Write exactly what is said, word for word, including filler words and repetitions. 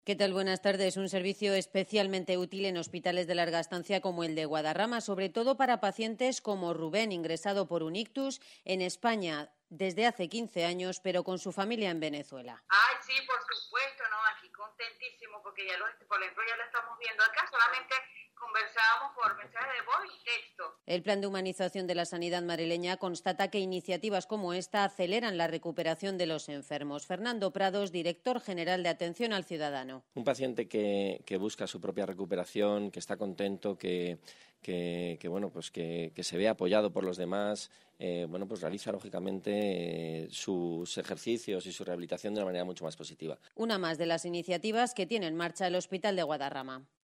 ¿Qué tal? Buenas tardes. Un servicio especialmente útil en hospitales de larga estancia como el de Guadarrama, sobre todo para pacientes como Rubén, ingresado por un ictus en España desde hace quince años, pero con su familia en Venezuela. Ay, sí, por supuesto, ¿no? Aquí contentísimo porque ya lo, por ejemplo, ya lo estamos viendo acá, solamente conversábamos por mensaje de voz y texto. El plan de humanización de la sanidad madrileña constata que iniciativas como esta aceleran la recuperación de los enfermos. Fernando Prados, director general de Atención al Ciudadano. Un paciente que, que busca su propia recuperación, que está contento, que, que, que bueno, pues que, que se ve apoyado por los demás, eh, bueno, pues realiza lógicamente eh, sus ejercicios y su rehabilitación de una manera mucho más positiva. Una más de las iniciativas que tiene en marcha el Hospital de Guadarrama.